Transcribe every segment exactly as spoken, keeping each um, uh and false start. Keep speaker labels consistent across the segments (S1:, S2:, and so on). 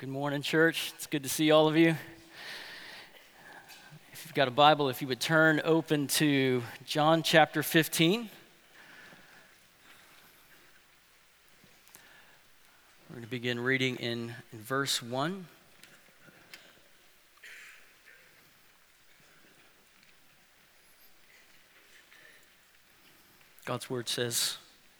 S1: Good morning, church. It's good to see all of you. If you've got a Bible, if you would turn open to John chapter fifteen. We're going to begin reading in, in verse one. God's word says,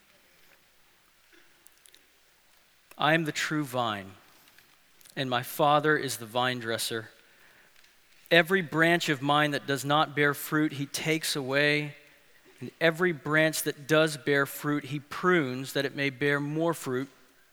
S1: I am the true vine, and my Father is the vine dresser. Every branch of mine that does not bear fruit, he takes away, and every branch that does bear fruit, he prunes, that it may bear more fruit.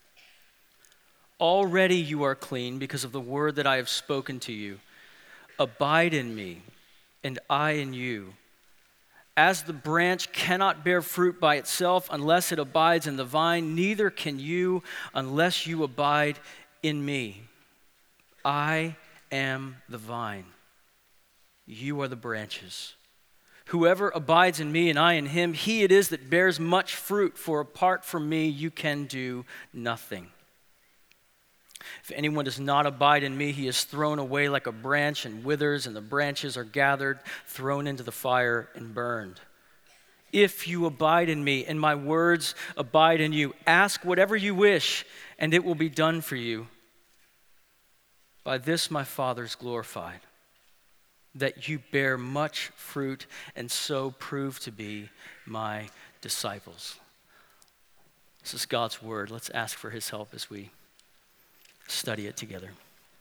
S1: Already you are clean because of the word that I have spoken to you. Abide in me, and I in you. As the branch cannot bear fruit by itself unless it abides in the vine, neither can you unless you abide in me. I am the vine. You are the branches. Whoever abides in me and I in him, he it is that bears much fruit, for apart from me you can do nothing. If anyone does not abide in me, he is thrown away like a branch and withers, and the branches are gathered, thrown into the fire, and burned. If you abide in me, and my words abide in you, ask whatever you wish, and it will be done for you. By this my Father is glorified, that you bear much fruit, and so prove to be my disciples. This is God's word. Let's ask for his help as we study it together.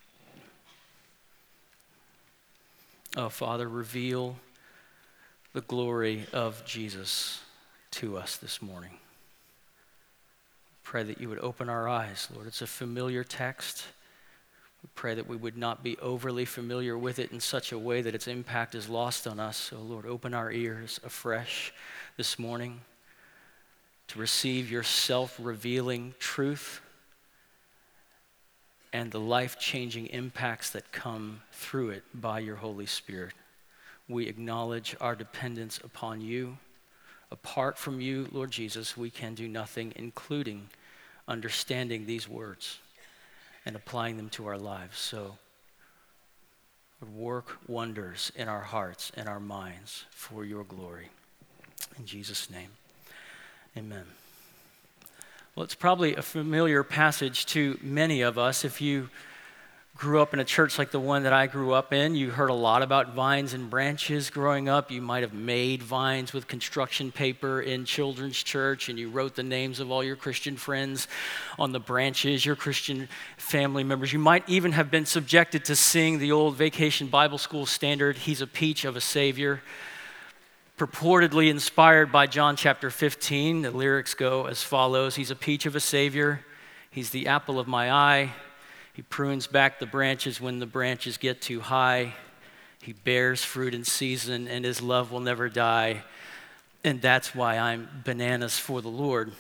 S1: Oh, Father, reveal the glory of Jesus to us this morning. Pray that you would open our eyes, Lord. It's a familiar text. We pray that we would not be overly familiar with it in such a way that its impact is lost on us. So, Lord, open our ears afresh this morning to receive your self-revealing truth and the life-changing impacts that come through it by your Holy Spirit. We acknowledge our dependence upon you. Apart from you, Lord Jesus, we can do nothing, including understanding these words and applying them to our lives. So, Lord, work wonders in our hearts and our minds for your glory. In Jesus' name, amen. Well, it's probably a familiar passage to many of us. If you grew up in a church like the one that I grew up in, you heard a lot about vines and branches growing up. You might have made vines with construction paper in children's church, and you wrote the names of all your Christian friends on the branches, your Christian family members. You might even have been subjected to sing the old Vacation Bible School standard, He's a Peach of a Savior, purportedly inspired by John chapter fifteen. The lyrics go as follows: He's a peach of a Savior, he's the apple of my eye. He prunes back the branches when the branches get too high. He bears fruit in season, and his love will never die. And that's why I'm bananas for the Lord.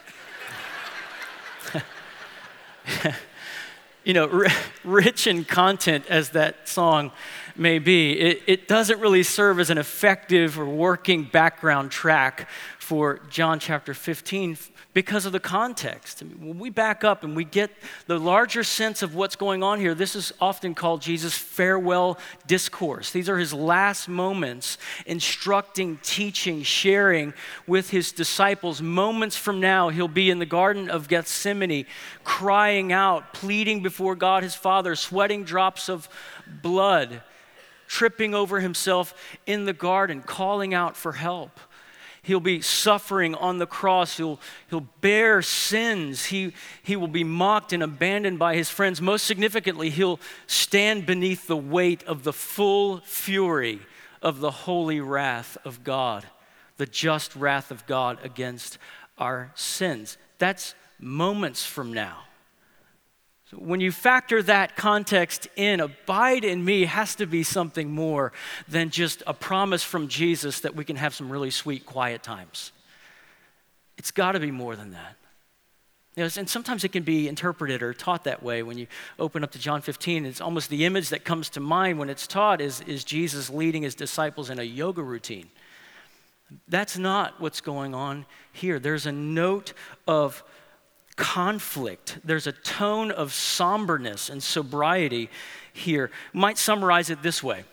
S1: You know, r- rich in content as that song may be, it, it doesn't really serve as an effective or working background track for John chapter fifteen because of the context. I mean, when we back up and we get the larger sense of what's going on here, this is often called Jesus' farewell discourse. These are his last moments instructing, teaching, sharing with his disciples. Moments from now, he'll be in the Garden of Gethsemane, crying out, pleading before God his Father, sweating drops of blood, tripping over himself in the garden, calling out for help. He'll be suffering on the cross. He'll, he'll bear sins. He, he will be mocked and abandoned by his friends. Most significantly, he'll stand beneath the weight of the full fury of the holy wrath of God, the just wrath of God against our sins. That's moments from now. So when you factor that context in, abide in me has to be something more than just a promise from Jesus that we can have some really sweet, quiet times. It's got to be more than that. You know, and sometimes it can be interpreted or taught that way. When you open up to John fifteen, it's almost the image that comes to mind when it's taught is, is Jesus leading his disciples in a yoga routine. That's not what's going on here. There's a note of conflict. There's a tone of somberness and sobriety here. Might summarize it this way.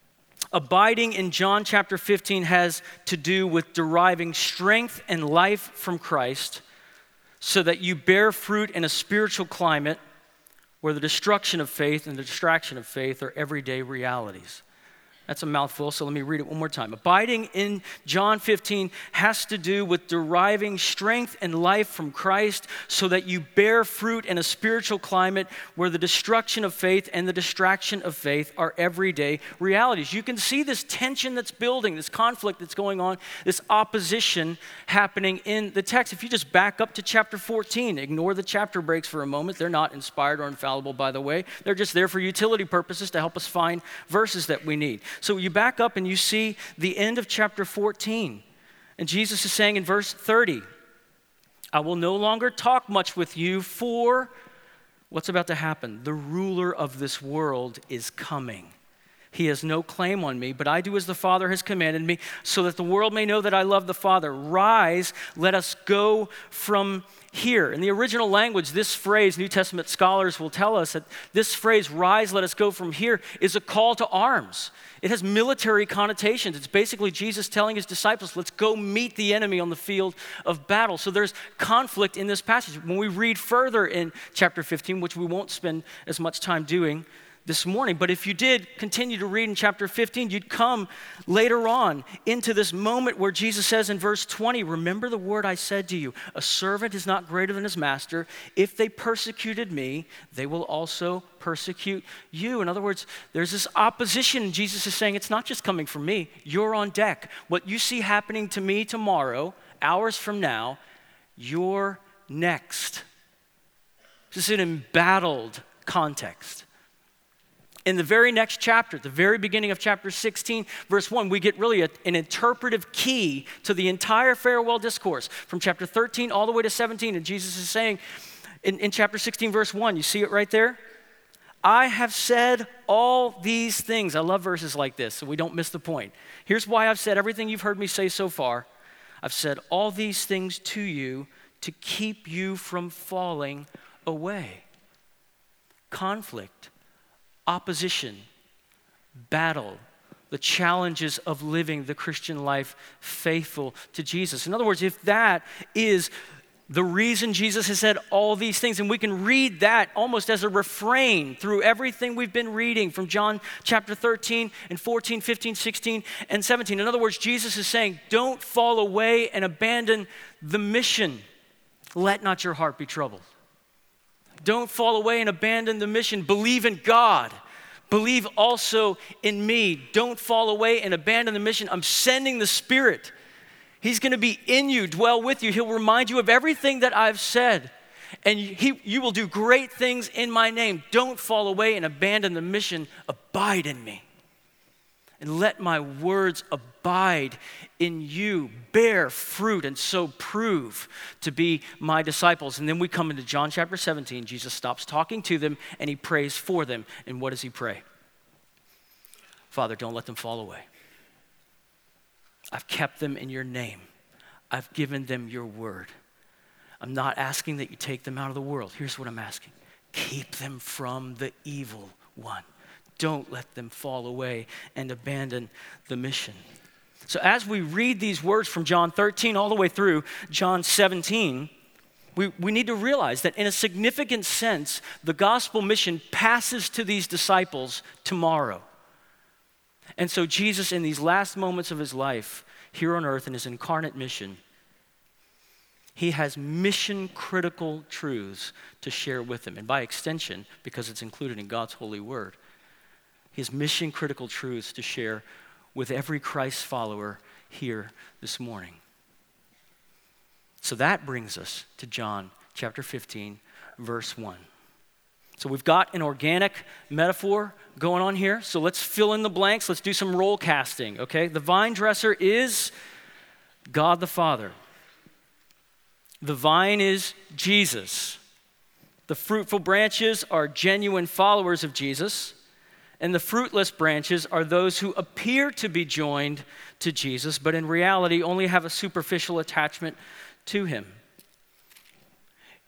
S1: Abiding in John chapter fifteen has to do with deriving strength and life from Christ so that you bear fruit in a spiritual climate where the destruction of faith and the distraction of faith are everyday realities. That's a mouthful, so let me read it one more time. Abiding in John fifteen has to do with deriving strength and life from Christ so that you bear fruit in a spiritual climate where the destruction of faith and the distraction of faith are everyday realities. You can see this tension that's building, this conflict that's going on, this opposition happening in the text. If you just back up to chapter fourteen, ignore the chapter breaks for a moment. They're not inspired or infallible, by the way. They're just there for utility purposes to help us find verses that we need. So you back up and you see the end of chapter fourteen. And Jesus is saying in verse thirty, I will no longer talk much with you, for what's about to happen? The ruler of this world is coming. He has no claim on me, but I do as the Father has commanded me, so that the world may know that I love the Father. Rise, let us go from here. In the original language, this phrase, New Testament scholars will tell us that this phrase, rise, let us go from here, is a call to arms. It has military connotations. It's basically Jesus telling his disciples, let's go meet the enemy on the field of battle. So there's conflict in this passage. When we read further in chapter fifteen, which we won't spend as much time doing this morning, but if you did continue to read in chapter fifteen, you'd come later on into this moment where Jesus says in verse twenty, remember the word I said to you, a servant is not greater than his master. If they persecuted me, they will also persecute you. In other words, there's this opposition, and Jesus is saying it's not just coming from me, you're on deck. What you see happening to me tomorrow, hours from now, you're next. This is an embattled context. In the very next chapter, the very beginning of chapter sixteen, verse one, we get really a, an interpretive key to the entire farewell discourse from chapter thirteen all the way to seventeen. And Jesus is saying in, in chapter sixteen, verse one, you see it right there? I have said all these things. I love verses like this, so we don't miss the point. Here's why I've said everything you've heard me say so far. I've said all these things to you to keep you from falling away. Conflict. Opposition, battle, the challenges of living the Christian life faithful to Jesus. In other words, if that is the reason Jesus has said all these things, and we can read that almost as a refrain through everything we've been reading from John chapter thirteen and fourteen, fifteen, sixteen, and seventeen. In other words, Jesus is saying, don't fall away and abandon the mission. Let not your heart be troubled. Don't fall away and abandon the mission. Believe in God. Believe also in me. Don't fall away and abandon the mission. I'm sending the Spirit. He's going to be in you, dwell with you. He'll remind you of everything that I've said. And he, you will do great things in my name. Don't fall away and abandon the mission. Abide in me. And let my words abide in you, bear fruit, and so prove to be my disciples. And then we come into John chapter seventeen. Jesus stops talking to them, and he prays for them. And what does he pray? Father, don't let them fall away. I've kept them in your name. I've given them your word. I'm not asking that you take them out of the world. Here's what I'm asking. Keep them from the evil one. Don't let them fall away and abandon the mission. So as we read these words from John thirteen all the way through John seventeen, we, we need to realize that in a significant sense, the gospel mission passes to these disciples tomorrow. And so Jesus, in these last moments of his life here on earth in his incarnate mission, he has mission-critical truths to share with them. And by extension, because it's included in God's holy word, his mission-critical truths to share with every Christ follower here this morning. So that brings us to John chapter fifteen, verse one. So we've got an organic metaphor going on here. So let's fill in the blanks. Let's do some role casting, okay? The vine dresser is God the Father. The vine is Jesus. The fruitful branches are genuine followers of Jesus. And the fruitless branches are those who appear to be joined to Jesus, but in reality only have a superficial attachment to him.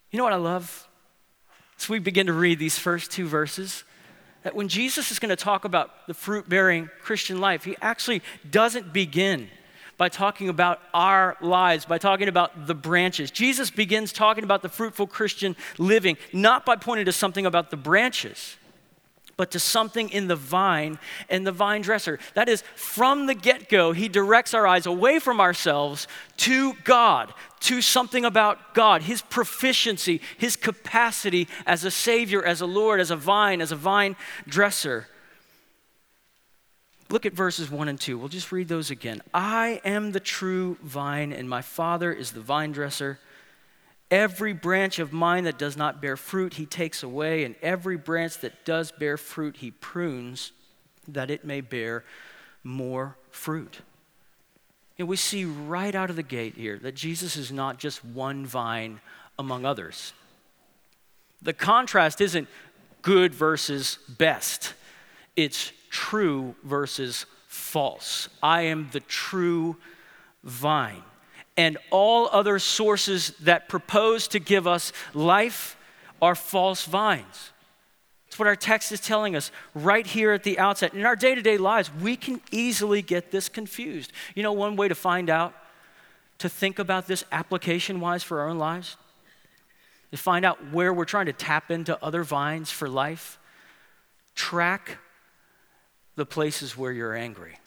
S1: You know what I love? As we begin to read these first two verses, that when Jesus is going to talk about the fruit-bearing Christian life, he actually doesn't begin by talking about our lives, by talking about the branches. Jesus begins talking about the fruitful Christian living, not by pointing to something about the branches, but to something in the vine and the vine dresser. That is, from the get-go, he directs our eyes away from ourselves to God, to something about God, his proficiency, his capacity as a Savior, as a Lord, as a vine, as a vine dresser. Look at verses one and two. We'll just read those again. I am the true vine, and my Father is the vine dresser. Every branch of mine that does not bear fruit, he takes away, and every branch that does bear fruit, he prunes, that it may bear more fruit. And we see right out of the gate here that Jesus is not just one vine among others. The contrast isn't good versus best. It's true versus false. I am the true vine. And all other sources that propose to give us life are false vines. That's what our text is telling us right here at the outset. In our day-to-day lives, we can easily get this confused. You know, one way to find out, to think about this application-wise for our own lives, to find out where we're trying to tap into other vines for life, track the places where you're angry.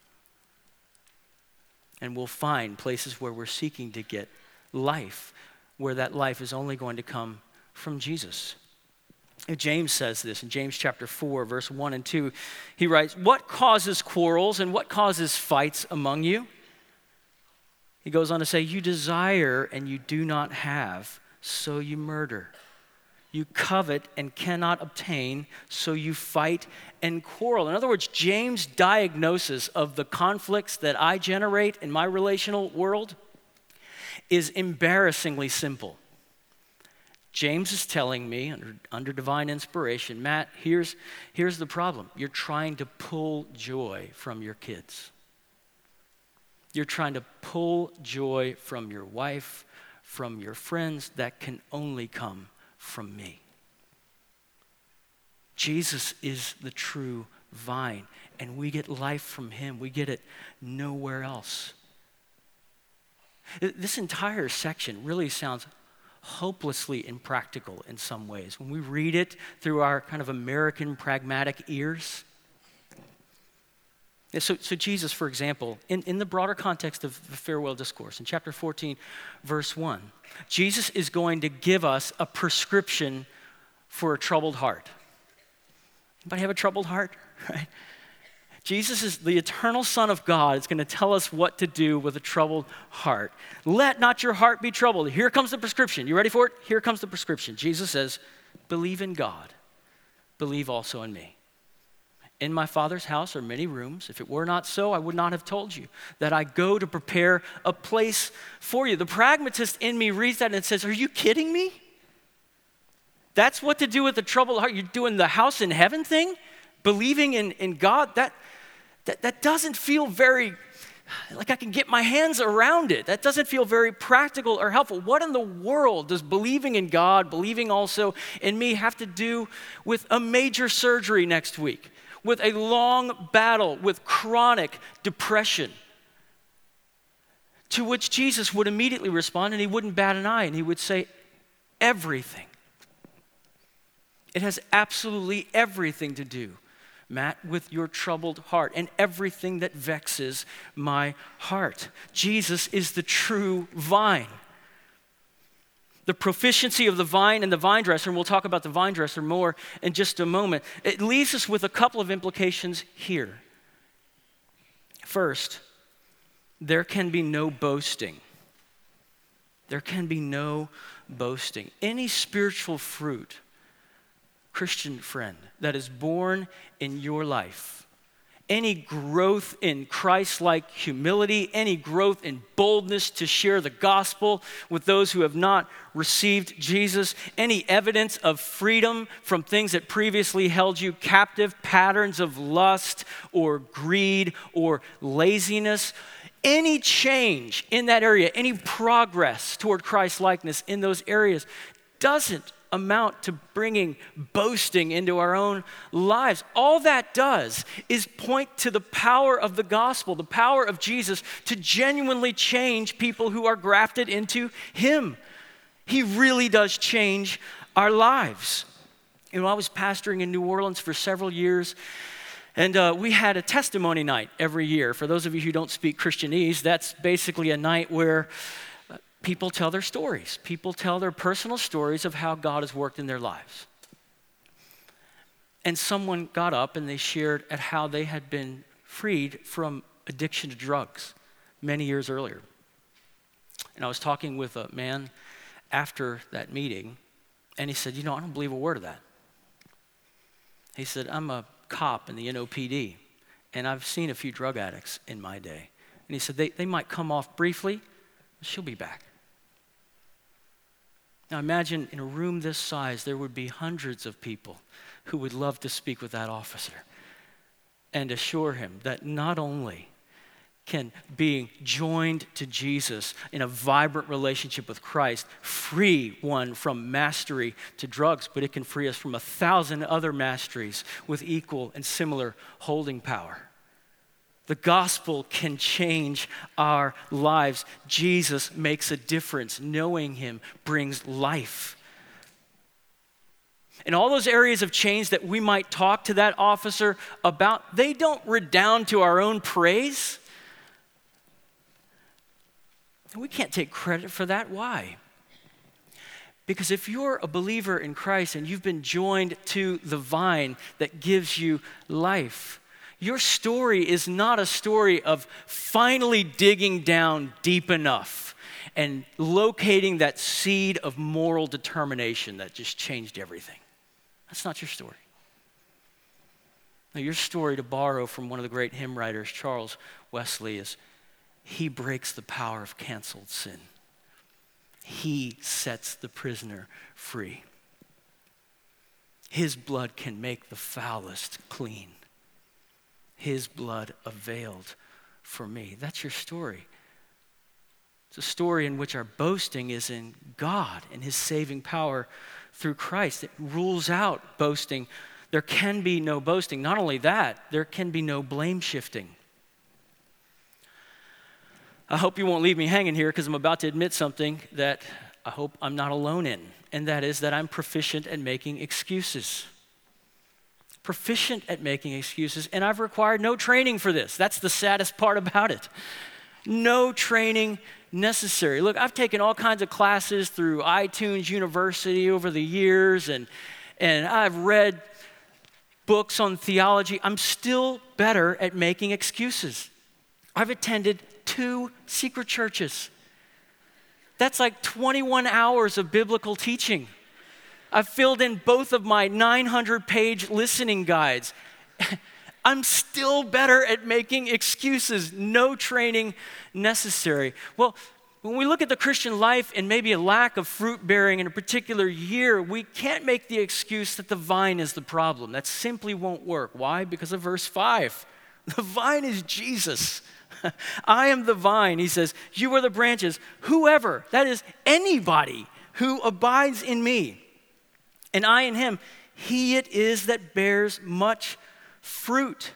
S1: And we'll find places where we're seeking to get life, where that life is only going to come from Jesus. And James says this in James chapter four, verse one and two. He writes, what causes quarrels and what causes fights among you? He goes on to say, you desire and you do not have, so you murder. You covet and cannot obtain, so you fight and quarrel. In other words, James' diagnosis of the conflicts that I generate in my relational world is embarrassingly simple. James is telling me, under, under divine inspiration, Matt, here's, here's the problem. You're trying to pull joy from your kids. You're trying to pull joy from your wife, from your friends. That can only come from me. Jesus is the true vine, and we get life from him. We get it nowhere else. This entire section really sounds hopelessly impractical in some ways. When we read it through our kind of American pragmatic ears. So, so Jesus, for example, in, in the broader context of the farewell discourse, in chapter fourteen, verse one, Jesus is going to give us a prescription for a troubled heart. Anybody have a troubled heart? Right? Jesus is the eternal Son of God. Is going to tell us what to do with a troubled heart. Let not your heart be troubled. Here comes the prescription. You ready for it? Here comes the prescription. Jesus says, believe in God. Believe also in me. In my Father's house are many rooms. If it were not so, I would not have told you that I go to prepare a place for you. The pragmatist in me reads that and says, are you kidding me? That's what to do with the troubled heart. You're doing the house in heaven thing? Believing in, in God? That, that, that doesn't feel very, like I can get my hands around it. That doesn't feel very practical or helpful. What in the world does believing in God, believing also in me, have to do with a major surgery next week? With a long battle with chronic depression, to which Jesus would immediately respond, and he wouldn't bat an eye, and he would say, everything. It has absolutely everything to do, Matt, with your troubled heart and everything that vexes my heart. Jesus is the true vine. The proficiency of the vine and the vine dresser, and we'll talk about the vine dresser more in just a moment, it leaves us with a couple of implications here. First, there can be no boasting. There can be no boasting. Any spiritual fruit, Christian friend, that is born in your life, any growth in Christ-like humility, any growth in boldness to share the gospel with those who have not received Jesus, any evidence of freedom from things that previously held you captive, patterns of lust or greed or laziness, any change in that area, any progress toward Christ-likeness in those areas, doesn't amount to bringing boasting into our own lives. All that does is point to the power of the gospel, the power of Jesus to genuinely change people who are grafted into him. He really does change our lives. You know, I was pastoring in New Orleans for several years, and uh, we had a testimony night every year. For those of you who don't speak Christianese, that's basically a night where people tell their stories. People tell their personal stories of how God has worked in their lives. And someone got up and they shared at how they had been freed from addiction to drugs many years earlier. And I was talking with a man after that meeting, and he said, you know, I don't believe a word of that. He said, I'm a cop in the N O P D, and I've seen a few drug addicts in my day. And he said, they, they might come off briefly, but she'll be back. Now imagine in a room this size, there would be hundreds of people who would love to speak with that officer and assure him that not only can being joined to Jesus in a vibrant relationship with Christ free one from mastery to drugs, but it can free us from a thousand other masteries with equal and similar holding power. The gospel can change our lives. Jesus makes a difference. Knowing him brings life. And all those areas of change that we might talk to that officer about, they don't redound to our own praise. We can't take credit for that. Why? Because if you're a believer in Christ and you've been joined to the vine that gives you life, your story is not a story of finally digging down deep enough and locating that seed of moral determination that just changed everything. That's not your story. Now, your story, to borrow from one of the great hymn writers, Charles Wesley, is he breaks the power of canceled sin. He sets the prisoner free. His blood can make the foulest clean. His blood availed for me. That's your story. It's a story in which our boasting is in God and his saving power through Christ. It rules out boasting. There can be no boasting. Not only that, there can be no blame shifting. I hope you won't leave me hanging here because I'm about to admit something that I hope I'm not alone in, and that is that I'm proficient at making excuses. Proficient at making excuses, and I've required no training for this. That's the saddest part about it. No training necessary. Look, I've taken all kinds of classes through iTunes University over the years, and, and I've read books on theology. I'm still better at making excuses. I've attended two secret churches. That's like twenty-one hours of biblical teaching. I've filled in both of my nine hundred page listening guides. I'm still better at making excuses. No training necessary. Well, when we look at the Christian life and maybe a lack of fruit bearing in a particular year, we can't make the excuse that the vine is the problem. That simply won't work. Why? Because of verse five. The vine is Jesus. I am the vine, he says. You are the branches. Whoever, that is anybody who abides in me, and I in him, he it is that bears much fruit.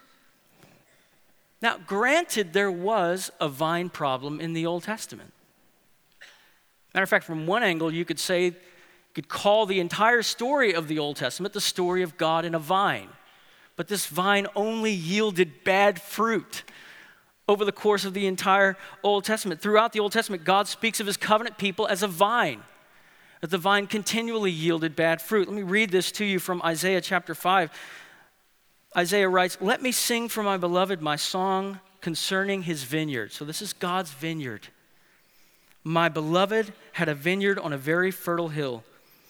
S1: Now, granted, there was a vine problem in the Old Testament. Matter of fact, from one angle, you could say, you could call the entire story of the Old Testament the story of God in a vine. But this vine only yielded bad fruit over the course of the entire Old Testament. Throughout the Old Testament, God speaks of his covenant people as a vine, that the vine continually yielded bad fruit. Let me read this to you from Isaiah chapter five. Isaiah writes, "Let me sing for my beloved my song concerning his vineyard." So this is God's vineyard. "My beloved had a vineyard on a very fertile hill.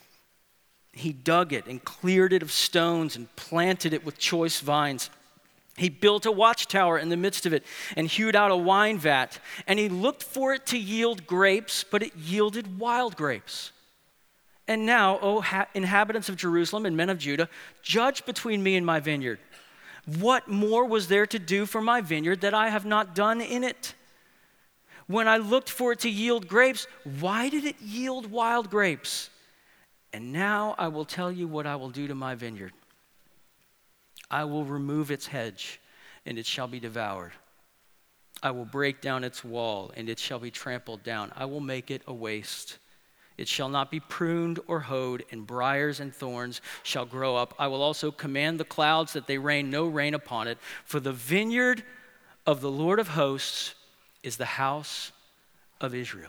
S1: He dug it and cleared it of stones and planted it with choice vines. He built a watchtower in the midst of it and hewed out a wine vat. And he looked for it to yield grapes, but it yielded wild grapes. And now, O ha- inhabitants of Jerusalem and men of Judah, judge between me and my vineyard. What more was there to do for my vineyard that I have not done in it? When I looked for it to yield grapes, why did it yield wild grapes? And now I will tell you what I will do to my vineyard. I will remove its hedge, and it shall be devoured. I will break down its wall, and it shall be trampled down. I will make it a waste. It shall not be pruned or hoed, and briars and thorns shall grow up. I will also command the clouds that they rain no rain upon it. For the vineyard of the Lord of hosts is the house of Israel.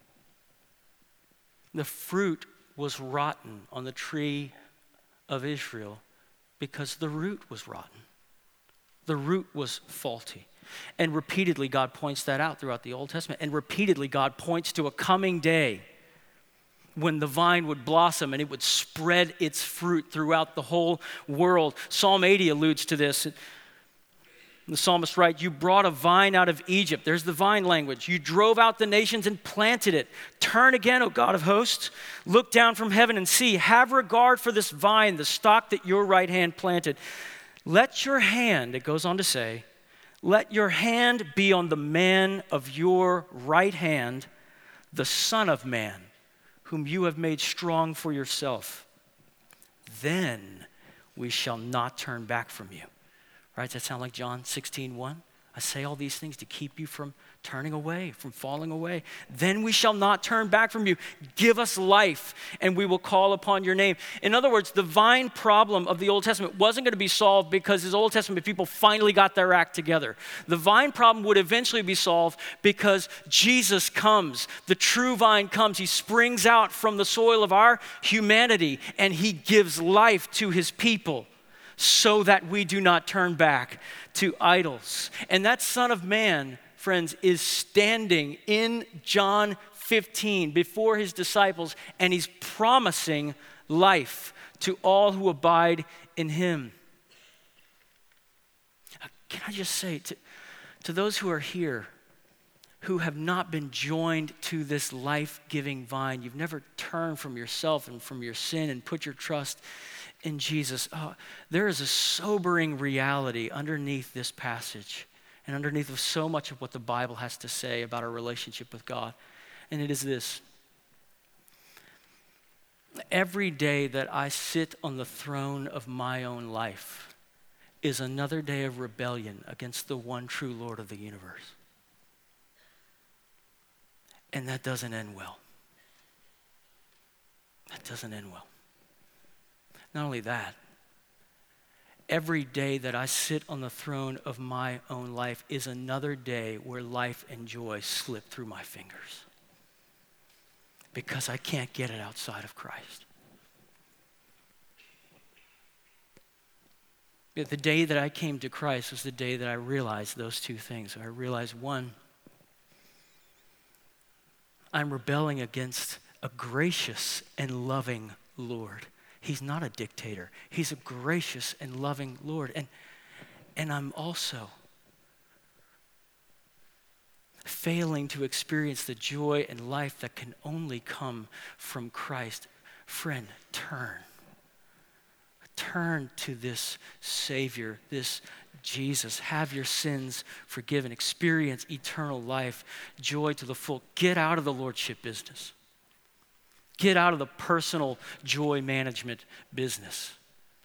S1: The fruit was rotten on the tree of Israel because the root was rotten. The root was faulty. And repeatedly God points that out throughout the Old Testament. And repeatedly God points to a coming day when the vine would blossom and it would spread its fruit throughout the whole world. Psalm eighty alludes to this. The psalmist writes, you brought a vine out of Egypt. There's the vine language. You drove out the nations and planted it. Turn again, O God of hosts. Look down from heaven and see. Have regard for this vine, the stock that your right hand planted. Let your hand, it goes on to say, let your hand be on the man of your right hand, the Son of Man, whom you have made strong for yourself. Then we shall not turn back from you. Right? Does that sound like John sixteen one? I say all these things to keep you from turning away, from falling away. Then we shall not turn back from you. Give us life, and we will call upon your name. In other words, the vine problem of the Old Testament wasn't going to be solved because his Old Testament people finally got their act together. The vine problem would eventually be solved because Jesus comes. The true vine comes. He springs out from the soil of our humanity, and he gives life to his people, so that we do not turn back to idols. And that Son of Man, friends, is standing in John fifteen before his disciples, and he's promising life to all who abide in him. Can I just say to, to those who are here who have not been joined to this life-giving vine, you've never turned from yourself and from your sin and put your trust in Jesus. Oh, there is a sobering reality underneath this passage and underneath of so much of what the Bible has to say about our relationship with God. And it is this. Every day that I sit on the throne of my own life is another day of rebellion against the one true Lord of the universe. And that doesn't end well. That doesn't end well. Not only that, every day that I sit on the throne of my own life is another day where life and joy slip through my fingers because I can't get it outside of Christ. Yet the day that I came to Christ was the day that I realized those two things. I realized, one, I'm rebelling against a gracious and loving Lord. He's not a dictator. He's a gracious and loving Lord. And, and I'm also failing to experience the joy and life that can only come from Christ. Friend, turn. Turn to this Savior, this Jesus. Have your sins forgiven. Experience eternal life, joy to the full. Get out of the lordship business. Get out of the personal joy management business.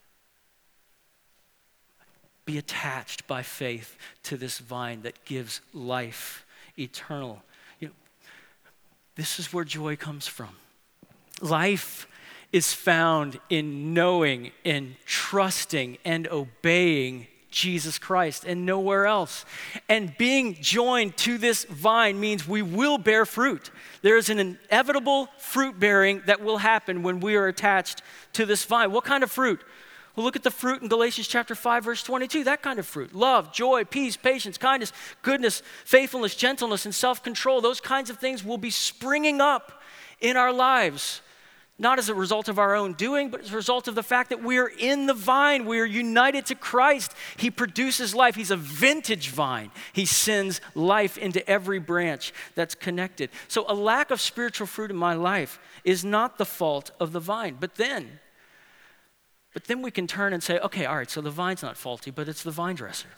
S1: Be attached by faith to this vine that gives life eternal. You know, this is where joy comes from. Life is found in knowing and trusting and obeying Jesus Christ and nowhere else. And being joined to this vine means we will bear fruit. There is an inevitable fruit bearing that will happen when we are attached to this vine. What kind of fruit? Well, look at the fruit in Galatians chapter five, verse twenty-two. That kind of fruit. Love, joy, peace, patience, kindness, goodness, faithfulness, gentleness, and self-control. Those kinds of things will be springing up in our lives. Not as a result of our own doing, but as a result of the fact that we are in the vine. We are united to Christ. He produces life. He's a vintage vine. He sends life into every branch that's connected. So a lack of spiritual fruit in my life is not the fault of the vine. But then, but then we can turn and say, okay, all right, so the vine's not faulty, but it's the vine dresser.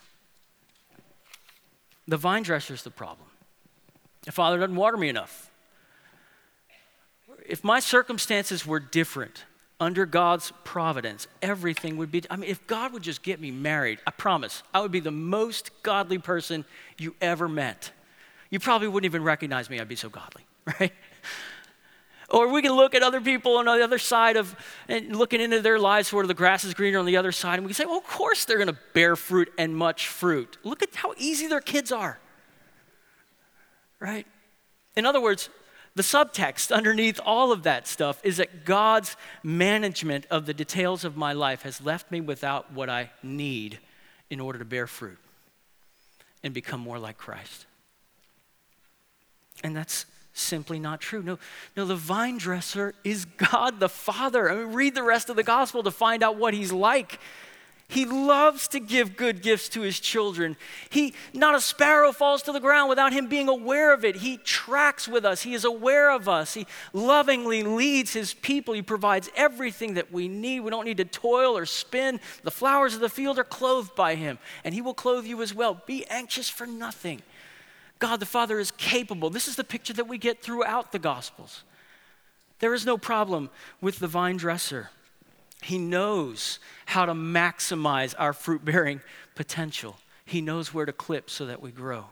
S1: The vine dresser is the problem. The Father doesn't water me enough. If my circumstances were different, under God's providence, everything would be, I mean, if God would just get me married, I promise, I would be the most godly person you ever met. You probably wouldn't even recognize me, I'd be so godly, right? Or we can look at other people on the other side of, and looking into their lives where the grass is greener on the other side, and we can say, well, of course they're gonna bear fruit and much fruit. Look at how easy their kids are, right? In other words, the subtext underneath all of that stuff is that God's management of the details of my life has left me without what I need in order to bear fruit and become more like Christ. And that's simply not true. No, no, the vine dresser is God the Father. I mean, read the rest of the gospel to find out what he's like. He loves to give good gifts to his children. He, not a sparrow falls to the ground without him being aware of it. He tracks with us. He is aware of us. He lovingly leads his people. He provides everything that we need. We don't need to toil or spin. The flowers of the field are clothed by him, and he will clothe you as well. Be anxious for nothing. God the Father is capable. This is the picture that we get throughout the Gospels. There is no problem with the vine dresser. He knows how to maximize our fruit-bearing potential. He knows where to clip so that we grow.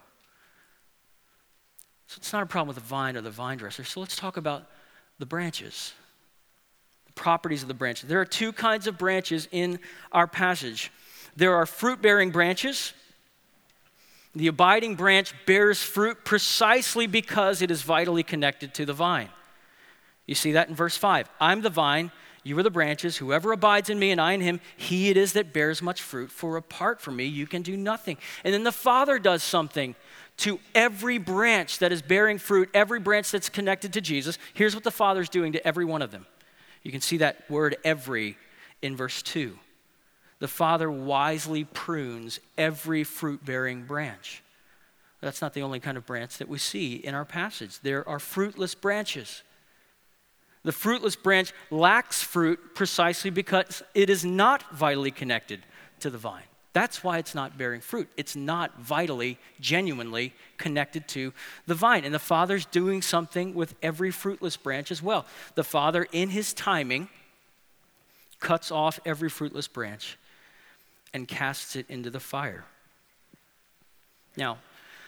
S1: So it's not a problem with the vine or the vine dresser. So let's talk about the branches, the properties of the branches. There are two kinds of branches in our passage. There are fruit-bearing branches. The abiding branch bears fruit precisely because it is vitally connected to the vine. You see that in verse five. I'm the vine, you are the branches. Whoever abides in me and I in him, he it is that bears much fruit. For apart from me, you can do nothing. And then the Father does something to every branch that is bearing fruit, every branch that's connected to Jesus. Here's what the Father's doing to every one of them. You can see that word every in verse two. The Father wisely prunes every fruit-bearing branch. That's not the only kind of branch that we see in our passage. There are fruitless branches. The fruitless branch lacks fruit precisely because it is not vitally connected to the vine. That's why it's not bearing fruit. It's not vitally, genuinely connected to the vine. And the Father's doing something with every fruitless branch as well. The Father, in his timing, cuts off every fruitless branch and casts it into the fire. Now,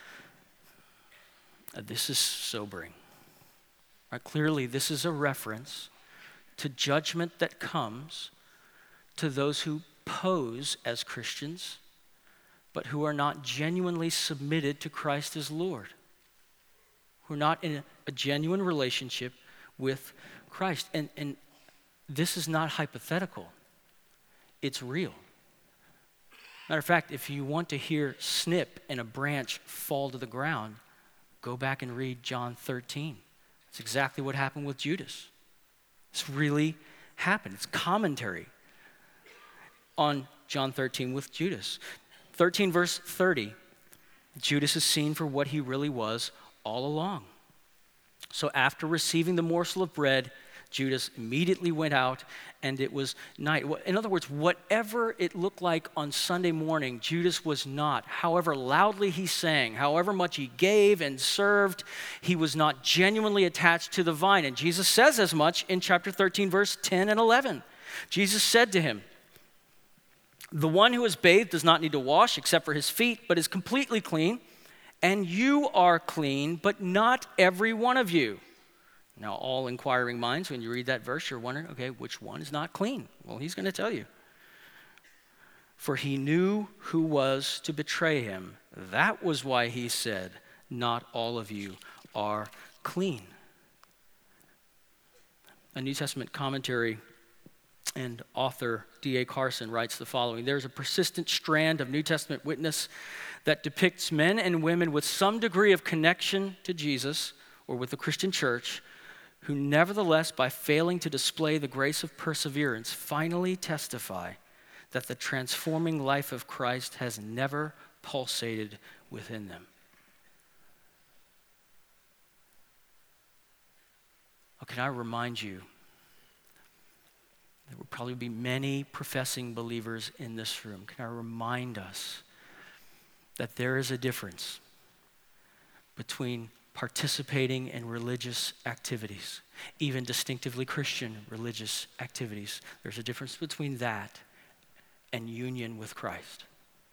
S1: this is sobering. Right, clearly, this is a reference to judgment that comes to those who pose as Christians, but who are not genuinely submitted to Christ as Lord, who are not in a, a genuine relationship with Christ. And, and this is not hypothetical. It's real. Matter of fact, if you want to hear snip and a branch fall to the ground, go back and read John thirteen. It's exactly what happened with Judas. It's really happened. It's commentary on John thirteen with Judas. thirteen verse thirty, Judas is seen for what he really was all along. So after receiving the morsel of bread, Judas immediately went out, and it was night. In other words, whatever it looked like on Sunday morning, Judas was not. However loudly he sang, however much he gave and served, he was not genuinely attached to the vine. And Jesus says as much in chapter thirteen, verse ten and eleven. Jesus said to him, "The one who is bathed does not need to wash except for his feet, but is completely clean. And you are clean, but not every one of you." Now, all inquiring minds, when you read that verse, you're wondering, okay, which one is not clean? Well, he's going to tell you. For he knew who was to betray him. That was why he said, not all of you are clean. A New Testament commentary and author D A Carson writes the following: "There's a persistent strand of New Testament witness that depicts men and women with some degree of connection to Jesus or with the Christian church, who nevertheless, by failing to display the grace of perseverance, finally testify that the transforming life of Christ has never pulsated within them." Oh, can I remind you, there will probably be many professing believers in this room. Can I remind us that there is a difference between participating in religious activities, even distinctively Christian religious activities. There's a difference between that and union with Christ.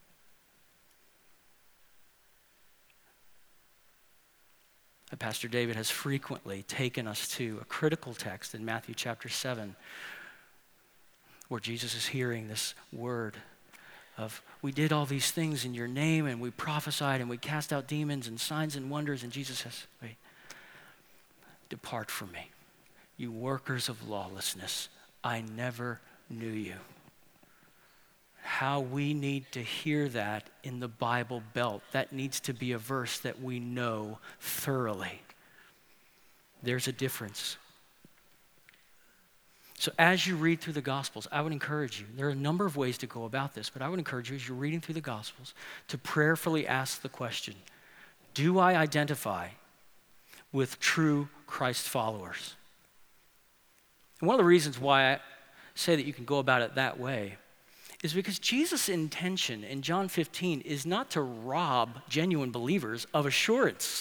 S1: Pastor David has frequently taken us to a critical text in Matthew chapter seven, where Jesus is hearing this word of, we did all these things in your name, and we prophesied, and we cast out demons and signs and wonders, and Jesus says, wait, depart from me, you workers of lawlessness. I never knew you. How we need to hear that in the Bible Belt. That needs to be a verse that we know thoroughly. There's a difference. So as you read through the Gospels, I would encourage you, there are a number of ways to go about this, but I would encourage you as you're reading through the Gospels to prayerfully ask the question, do I identify with true Christ followers? And one of the reasons why I say that you can go about it that way is because Jesus' intention in John fifteen is not to rob genuine believers of assurance.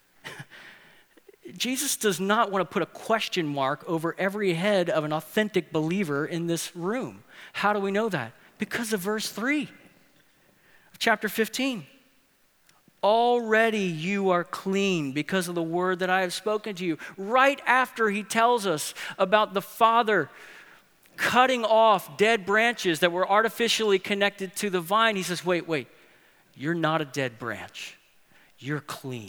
S1: Jesus does not want to put a question mark over every head of an authentic believer in this room. How do we know that? Because of verse three of chapter fifteen. Already you are clean because of the word that I have spoken to you. Right after he tells us about the Father cutting off dead branches that were artificially connected to the vine, he says, wait, wait, you're not a dead branch. You're clean.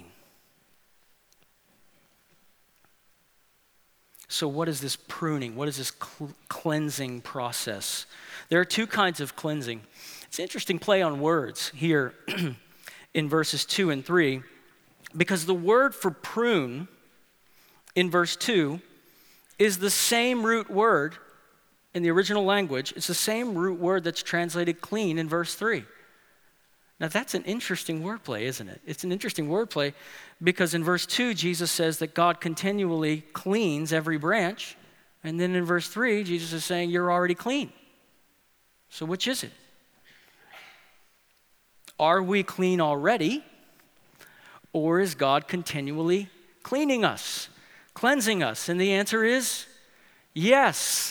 S1: So what is this pruning? What is this cl- cleansing process? There are two kinds of cleansing. It's an interesting play on words here in verses two and three, because the word for prune in verse two is the same root word in the original language. It's the same root word that's translated clean in verse three. Now that's an interesting wordplay, isn't it? It's an interesting wordplay because in verse two, Jesus says that God continually cleans every branch. And then in verse three, Jesus is saying, you're already clean. So which is it? Are we clean already? Or is God continually cleaning us, cleansing us? And the answer is yes.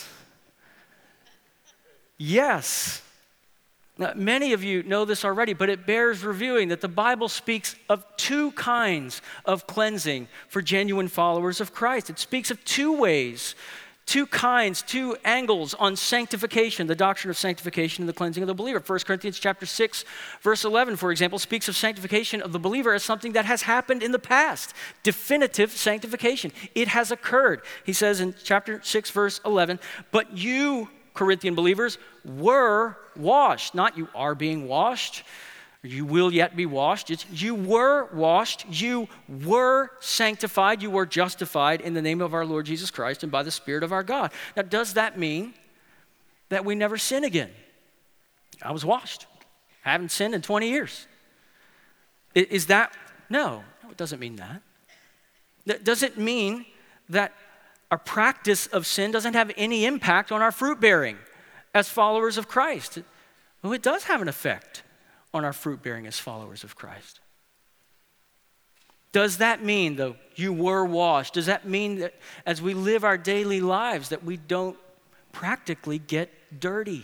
S1: Yes. Now, many of you know this already, but it bears reviewing that the Bible speaks of two kinds of cleansing for genuine followers of Christ. It speaks of two ways, two kinds, two angles on sanctification, the doctrine of sanctification and the cleansing of the believer. First Corinthians chapter six, verse eleven, for example, speaks of sanctification of the believer as something that has happened in the past. Definitive sanctification. It has occurred. He says in chapter six, verse eleven, but you, Corinthian believers, were washed. Not you are being washed, or you will yet be washed. It's you were washed, you were sanctified, you were justified in the name of our Lord Jesus Christ and by the Spirit of our God. Now, does that mean that we never sin again? I was washed. I haven't sinned in twenty years. Is that? No, no, it doesn't mean that. Does it mean that our practice of sin doesn't have any impact on our fruit bearing as followers of Christ? Well, it does have an effect on our fruit bearing as followers of Christ. Does that mean, though, you were washed? Does that mean that as we live our daily lives that we don't practically get dirty?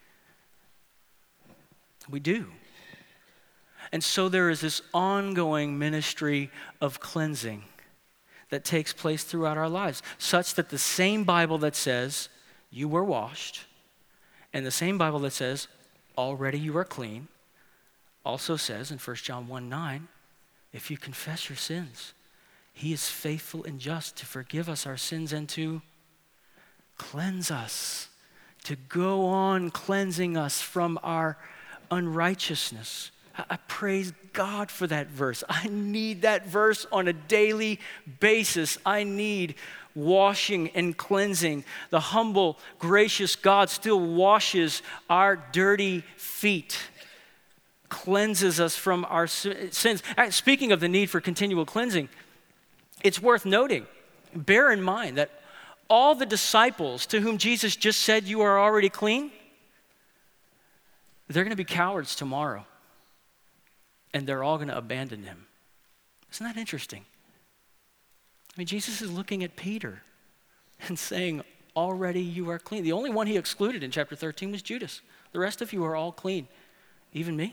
S1: We do. And so there is this ongoing ministry of cleansing that takes place throughout our lives, such that the same Bible that says, you were washed, and the same Bible that says, already you are clean, also says in First John one nine, if you confess your sins, he is faithful and just to forgive us our sins and to cleanse us, to go on cleansing us from our unrighteousness. I praise God for that verse. I need that verse on a daily basis. I need washing and cleansing. The humble, gracious God still washes our dirty feet, cleanses us from our sins. Speaking of the need for continual cleansing, it's worth noting, bear in mind that all the disciples to whom Jesus just said you are already clean, they're going to be cowards tomorrow. And they're all going to abandon him. Isn't that interesting? I mean, Jesus is looking at Peter and saying, already you are clean. The only one he excluded in chapter thirteen was Judas. The rest of you are all clean, even me.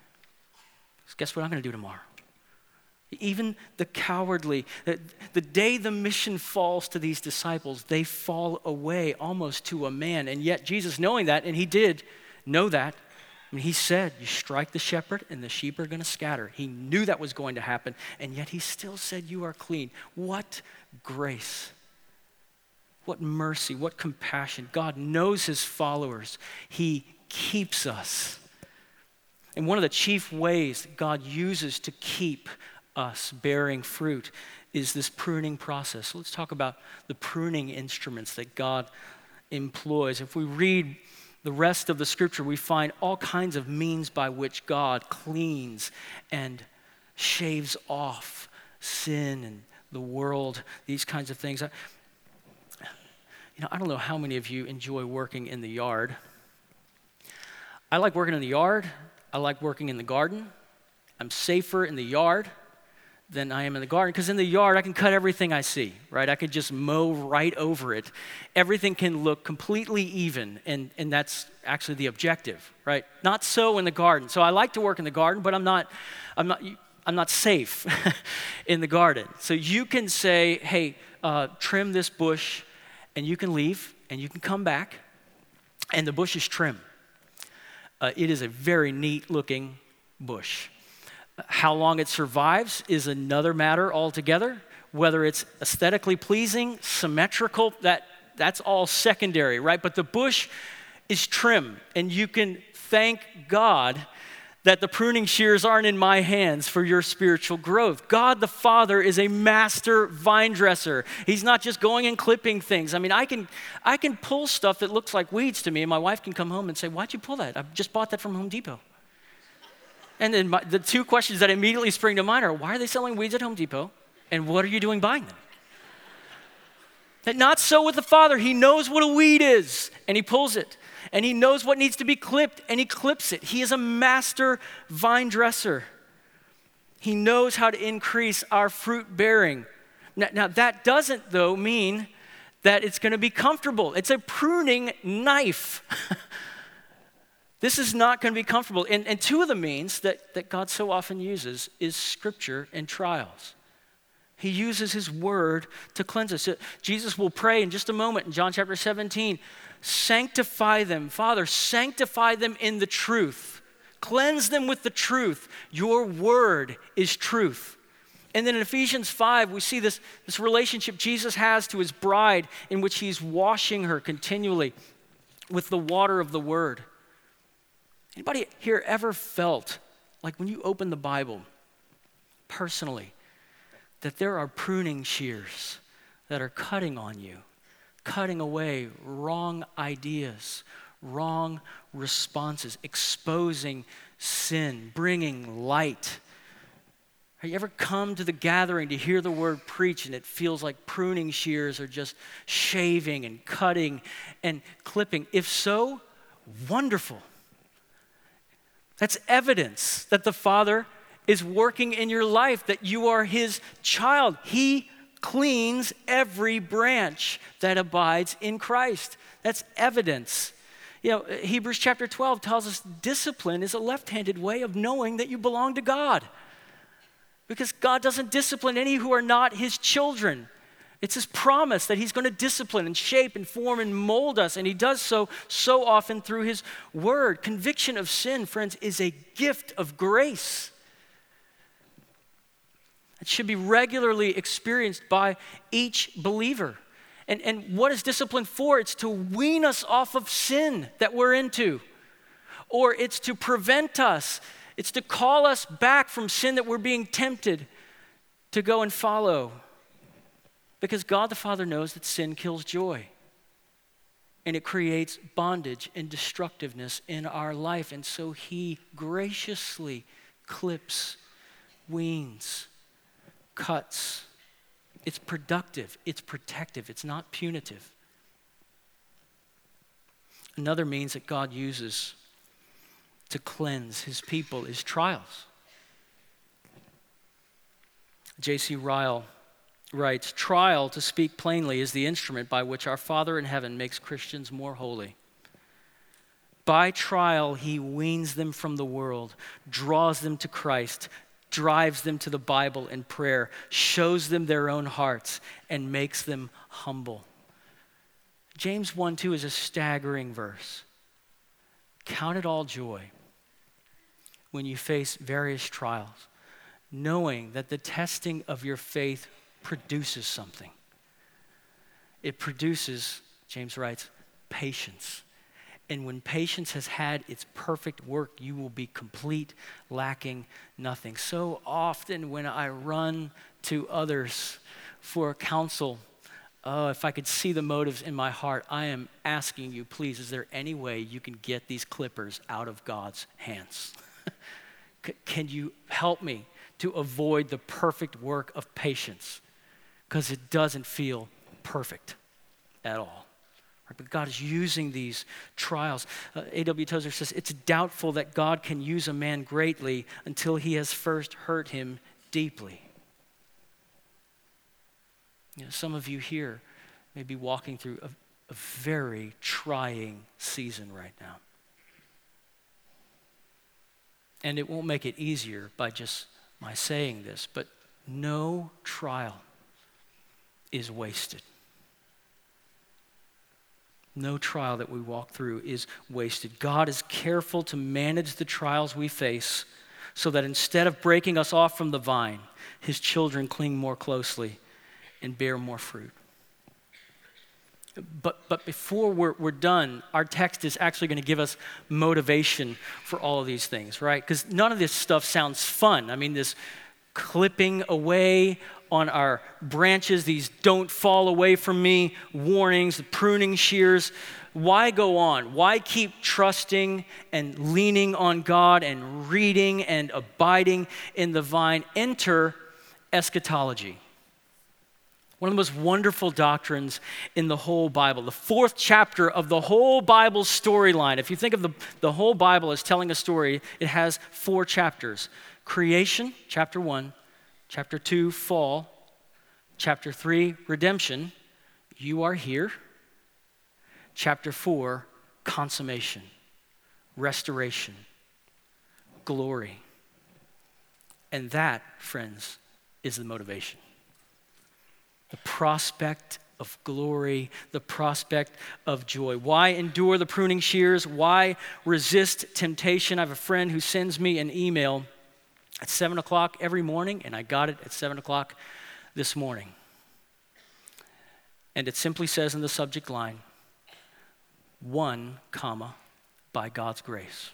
S1: So guess what I'm going to do tomorrow? Even the cowardly, the, the day the mission falls to these disciples, they fall away almost to a man. And yet Jesus, knowing that, and he did know that, I mean, he said, you strike the shepherd and the sheep are going to scatter. He knew that was going to happen, and yet he still said, you are clean. What grace. What mercy, what compassion. God knows his followers. He keeps us. And one of the chief ways that God uses to keep us bearing fruit is this pruning process. So let's talk about the pruning instruments that God employs. If we read the rest of the scripture, we find all kinds of means by which God cleans and shaves off sin and the world, these kinds of things. I, you know, I don't know how many of you enjoy working in the yard. I like working in the yard. I like working in the garden. I'm safer in the yard than I am in the garden, because in the yard I can cut everything I see, right? I could just mow right over it. Everything can look completely even, and, and that's actually the objective, right? Not so in the garden. So I like to work in the garden, but I'm not, I'm not, I'm not safe in the garden. So you can say, hey, uh, trim this bush, and you can leave, and you can come back, and the bush is trim. Uh, it is a very neat looking bush. How long it survives is another matter altogether. Whether it's aesthetically pleasing, symmetrical, that, that's all secondary, right? But the bush is trim, and you can thank God that the pruning shears aren't in my hands for your spiritual growth. God the Father is a master vine dresser. He's not just going and clipping things. I mean, I can, I can pull stuff that looks like weeds to me, and my wife can come home and say, why'd you pull that? I just bought that from Home Depot. And then my, the two questions that immediately spring to mind are, why are they selling weeds at Home Depot? And what are you doing buying them? That not so with the Father. He knows what a weed is, and he pulls it. And he knows what needs to be clipped, and he clips it. He is a master vine dresser. He knows how to increase our fruit bearing. Now, now that doesn't, though, mean that it's going to be comfortable. It's a pruning knife. This is not going to be comfortable. And, and two of the means that, that God so often uses is scripture and trials. He uses his word to cleanse us. Jesus will pray in just a moment in John chapter seventeen, sanctify them. Father, sanctify them in the truth. Cleanse them with the truth. Your word is truth. And then in Ephesians five, we see this, this relationship Jesus has to his bride, in which he's washing her continually with the water of the word. Anybody here ever felt like when you open the Bible personally that there are pruning shears that are cutting on you, cutting away wrong ideas, wrong responses, exposing sin, bringing light? Have you ever come to the gathering to hear the word preached and it feels like pruning shears are just shaving and cutting and clipping? If so, wonderful. That's evidence that the Father is working in your life, that you are his child. He cleans every branch that abides in Christ. That's evidence. You know, Hebrews chapter twelve tells us discipline is a left-handed way of knowing that you belong to God. Because God doesn't discipline any who are not his children. It's his promise that he's going to discipline and shape and form and mold us, and he does so so often through his word. Conviction of sin, friends, is a gift of grace. It should be regularly experienced by each believer. And, and what is discipline for? It's to wean us off of sin that we're into. Or it's to prevent us. It's to call us back from sin that we're being tempted to go and follow. Because God the Father knows that sin kills joy. And it creates bondage and destructiveness in our life. And so he graciously clips, weans, cuts. It's productive. It's protective. It's not punitive. Another means that God uses to cleanse his people is trials. J C Ryle writes, trial, to speak plainly, is the instrument by which our Father in heaven makes Christians more holy. By trial, he weans them from the world, draws them to Christ, drives them to the Bible and prayer, shows them their own hearts, and makes them humble. James one two is a staggering verse. Count it all joy when you face various trials, knowing that the testing of your faith produces something. It produces, James writes, patience. And when patience has had its perfect work, you will be complete, lacking nothing. So often when I run to others for counsel, oh, if I could see the motives in my heart, I am asking you, please, is there any way you can get these clippers out of God's hands? C- can you help me to avoid the perfect work of patience? Because it doesn't feel perfect at all. But God is using these trials. Uh, A W Tozer says, it's doubtful that God can use a man greatly until he has first hurt him deeply. You know, some of you here may be walking through a, a very trying season right now. And it won't make it easier by just my saying this, but no trial is wasted. No trial that we walk through is wasted. God is careful to manage the trials we face so that instead of breaking us off from the vine, his children cling more closely and bear more fruit. But, but before we're, we're done, our text is actually going to give us motivation for all of these things, right? Because none of this stuff sounds fun. I mean, this clipping away on our branches, these don't fall away from me warnings, the pruning shears. Why go on? Why keep trusting and leaning on God and reading and abiding in the vine? Enter eschatology. One of the most wonderful doctrines in the whole Bible. The fourth chapter of the whole Bible storyline. If you think of the, the whole Bible as telling a story, it has four chapters. Creation, chapter one. Chapter two, fall. Chapter three, redemption. You are here. Chapter four, consummation, restoration, glory. And that, friends, is the motivation. The prospect of glory, the prospect of joy. Why endure the pruning shears? Why resist temptation? I have a friend who sends me an email at seven o'clock every morning, and I got it at seven o'clock this morning. And it simply says in the subject line, one, comma, by God's grace.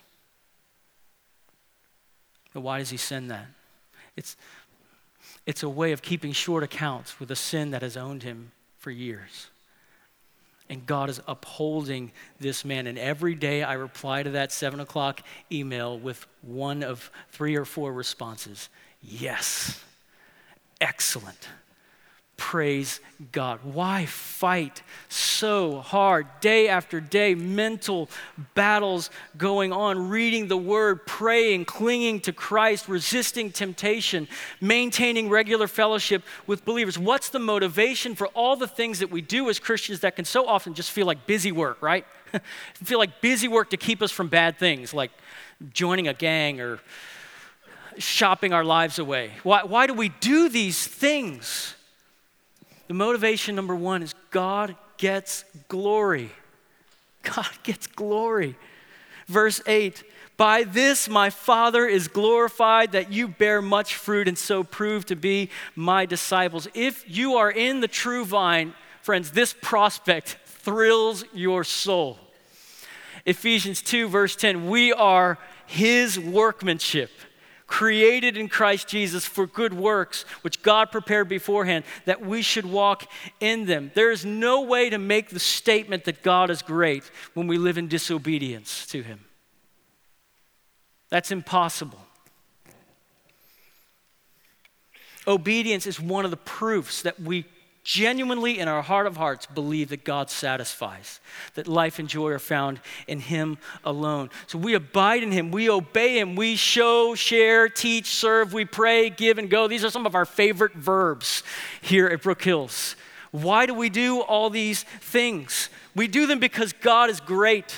S1: Now, why does he send that? It's, it's a way of keeping short accounts with a sin that has owned him for years. And God is upholding this man. And every day I reply to that seven o'clock email with one of three or four responses. Yes. Excellent. Praise God. Why fight so hard day after day? Mental battles going on, reading the word, praying, clinging to Christ, resisting temptation, maintaining regular fellowship with believers. What's the motivation for all the things that we do as Christians that can so often just feel like busy work, right? Feel like busy work to keep us from bad things, like joining a gang or shopping our lives away. Why, why do we do these things? The motivation, number one, is God gets glory. God gets glory. Verse eight, by this my Father is glorified, that you bear much fruit and so prove to be my disciples. If you are in the true vine, friends, this prospect thrills your soul. Ephesians two, verse ten, we are his workmanship, created in Christ Jesus for good works, which God prepared beforehand, that we should walk in them. There is no way to make the statement that God is great when we live in disobedience to him. That's impossible. Obedience is one of the proofs that we genuinely in our heart of hearts believe that God satisfies, that life and joy are found in him alone. So we abide in him, we obey him, we show, share, teach, serve, we pray, give, and go. These are some of our favorite verbs here at Brook Hills. Why do we do all these things? We do them because God is great.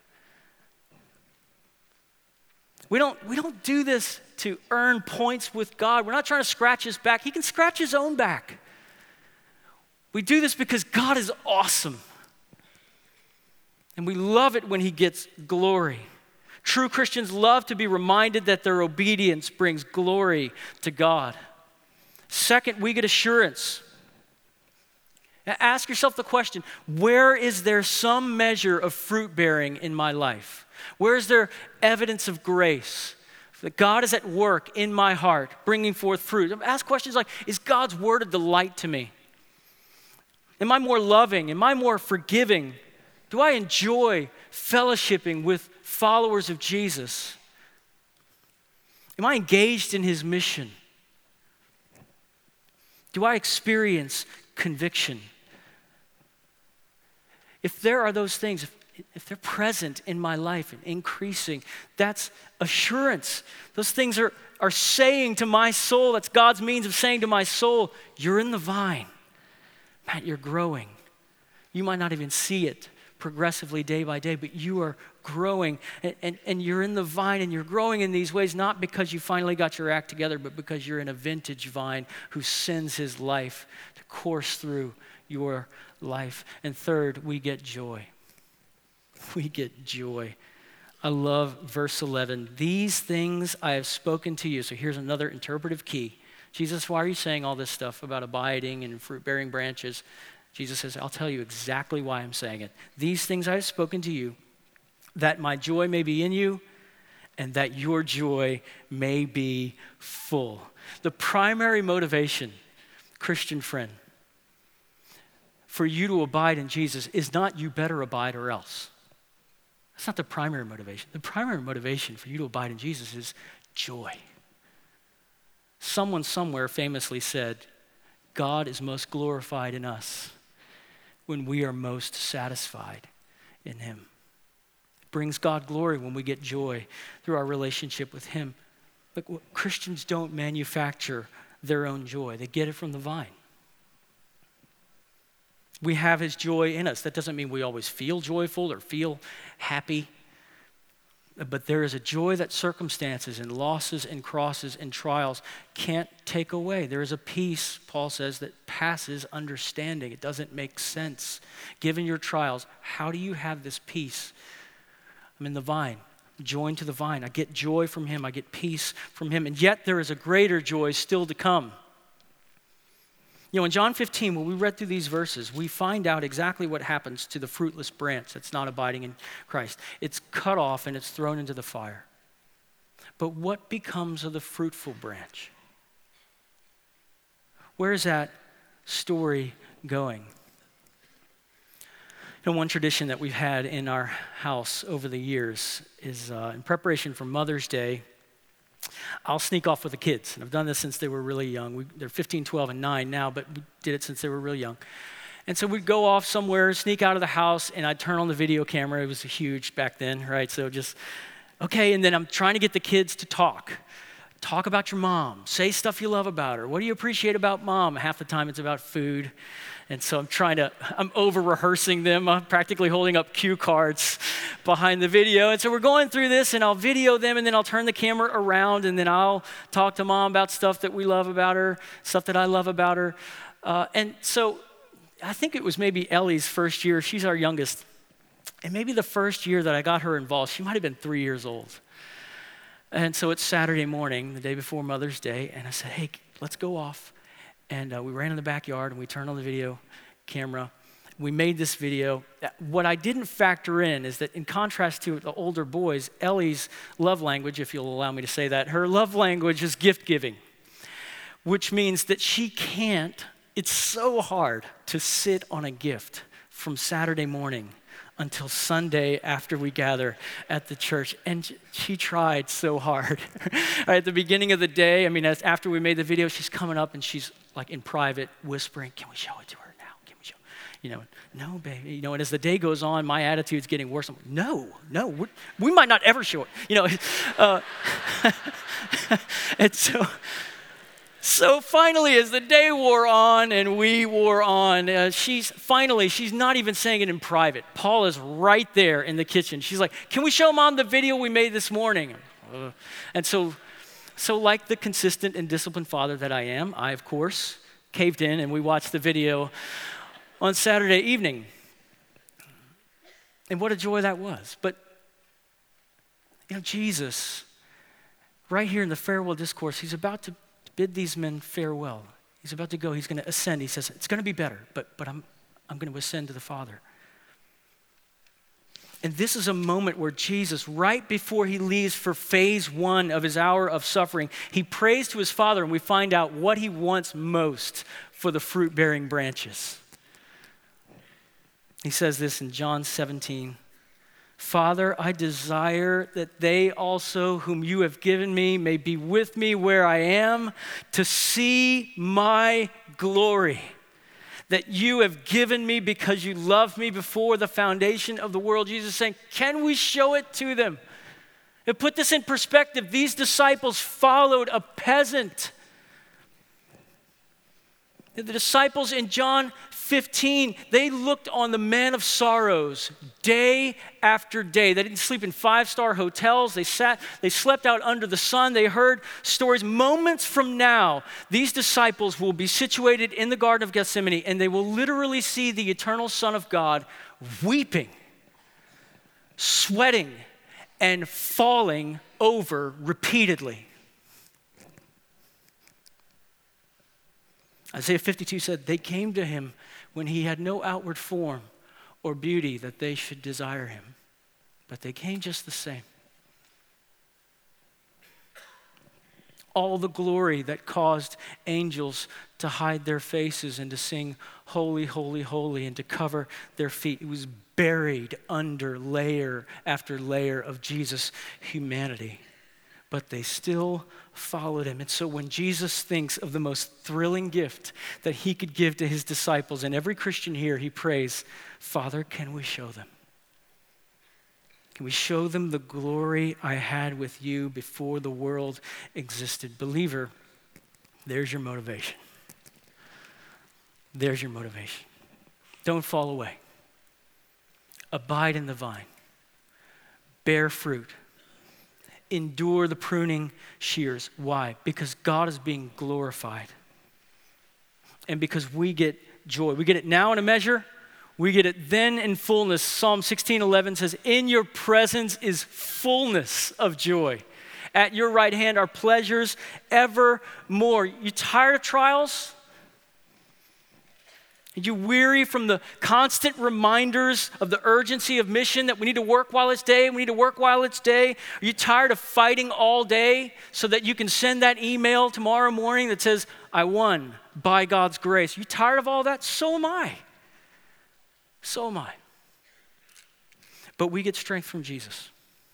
S1: We don't, we don't do this to earn points with God. We're not trying to scratch his back. He can scratch his own back. We do this because God is awesome. And we love it when he gets glory. True Christians love to be reminded that their obedience brings glory to God. Second, we get assurance. Now ask yourself the question, where is there some measure of fruit bearing in my life? Where is there evidence of grace? That God is at work in my heart, bringing forth fruit. Ask questions like, is God's word a delight to me? Am I more loving? Am I more forgiving? Do I enjoy fellowshipping with followers of Jesus? Am I engaged in his mission? Do I experience conviction? If there are those things, if, if they're present in my life and increasing, that's assurance. Those things are, are saying to my soul, that's God's means of saying to my soul, you're in the vine. Matt, you're growing. You might not even see it progressively day by day, but you are growing and, and, and you're in the vine and you're growing in these ways, not because you finally got your act together, but because you're in a vintage vine who sends his life to course through your life. And third, we get joy. We get joy. I love verse eleven. These things I have spoken to you. So here's another interpretive key. Jesus, why are you saying all this stuff about abiding and fruit-bearing branches? Jesus says, I'll tell you exactly why I'm saying it. These things I have spoken to you, that my joy may be in you, and that your joy may be full. The primary motivation, Christian friend, for you to abide in Jesus is not you better abide or else. That's not the primary motivation. The primary motivation for you to abide in Jesus is joy. Someone somewhere famously said, God is most glorified in us when we are most satisfied in him. It brings God glory when we get joy through our relationship with him. But Christians don't manufacture their own joy. They get it from the vine. We have his joy in us. That doesn't mean we always feel joyful or feel happy. But there is a joy that circumstances and losses and crosses and trials can't take away. There is a peace, Paul says, that passes understanding. It doesn't make sense. Given your trials, how do you have this peace? I'm in the vine, joined to the vine. I get joy from him. I get peace from him. And yet there is a greater joy still to come. You know, in John fifteen, when we read through these verses, we find out exactly what happens to the fruitless branch that's not abiding in Christ. It's cut off and it's thrown into the fire. But what becomes of the fruitful branch? Where is that story going? You know, one tradition that we've had in our house over the years is uh, in preparation for Mother's Day, I'll sneak off with the kids. And I've done this since they were really young. We, they're fifteen, twelve, and nine now, but we did it since they were really young. And so we'd go off somewhere, sneak out of the house, and I'd turn on the video camera. It was huge back then, right? So just, okay, and then I'm trying to get the kids to talk. Talk about your mom. Say stuff you love about her. What do you appreciate about mom? Half the time it's about food. And so I'm trying to, I'm over-rehearsing them. I'm practically holding up cue cards behind the video. And so we're going through this, and I'll video them, and then I'll turn the camera around, and then I'll talk to mom about stuff that we love about her, stuff that I love about her. Uh, and so I think it was maybe Ellie's first year. She's our youngest. And maybe the first year that I got her involved, she might have been three years old. And so it's Saturday morning, the day before Mother's Day, and I said, hey, let's go off. And uh, we ran in the backyard and we turned on the video camera. We made this video. What I didn't factor in is that in contrast to the older boys, Ellie's love language, if you'll allow me to say that, her love language is gift giving, which means that she can't, it's so hard to sit on a gift from Saturday morning until Sunday after we gather at the church. And she tried so hard. At the beginning of the day, I mean, as, after we made the video, she's coming up and she's like in private, whispering, can we show it to her now? Can we show You know, no, baby. You know, and as the day goes on, my attitude's getting worse. I'm like, no, no, we're, we might not ever show it. You know, uh, and so, so finally, as the day wore on and we wore on, uh, she's finally, she's not even saying it in private. Paul is right there in the kitchen. She's like, can we show Mom the video we made this morning? Uh, and so, so like the consistent and disciplined father that I am, I, of course, caved in and we watched the video on Saturday evening. And what a joy that was. But, you know, Jesus, right here in the farewell discourse, he's about to bid these men farewell. He's about to go. He's going to ascend. He says, it's going to be better, but, but I'm, I'm going to ascend to the Father. And this is a moment where Jesus, right before he leaves for phase one of his hour of suffering, he prays to his Father, and we find out what he wants most for the fruit-bearing branches. He says this in John seventeen, Father, I desire that they also whom you have given me may be with me where I am to see my glory that you have given me because you loved me before the foundation of the world. Jesus is saying, can we show it to them? To put this in perspective, these disciples followed a peasant. The disciples in John fifteen, they looked on the man of sorrows day after day. They didn't sleep in five-star hotels. They sat, they slept out under the sun. They heard stories. Moments from now, these disciples will be situated in the Garden of Gethsemane, and they will literally see the eternal Son of God weeping, sweating, and falling over repeatedly. Isaiah fifty-two said, they came to him when he had no outward form or beauty that they should desire him. But they came just the same. All the glory that caused angels to hide their faces and to sing, holy, holy, holy, and to cover their feet. It was buried under layer after layer of Jesus' humanity. But they still followed him. And so when Jesus thinks of the most thrilling gift that he could give to his disciples, and every Christian here, he prays, Father, can we show them? Can we show them the glory I had with you before the world existed? Believer, there's your motivation. There's your motivation. Don't fall away. Abide in the vine. Bear fruit. Endure the pruning shears. Why? Because God is being glorified. And because we get joy. We get it now in a measure. We get it then in fullness. Psalm sixteen eleven says, in your presence is fullness of joy. At your right hand are pleasures evermore. You tired of trials? Are you weary from the constant reminders of the urgency of mission that we need to work while it's day, we need to work while it's day? Are you tired of fighting all day so that you can send that email tomorrow morning that says, I won by God's grace? Are you tired of all that? So am I. So am I. But we get strength from Jesus.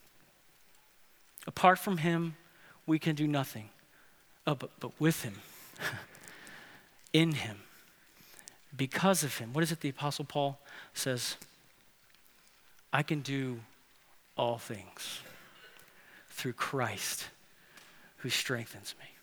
S1: Apart from him, we can do nothing. Oh, but, but with him, in him, because of him. What is it the Apostle Paul says? I can do all things through Christ who strengthens me.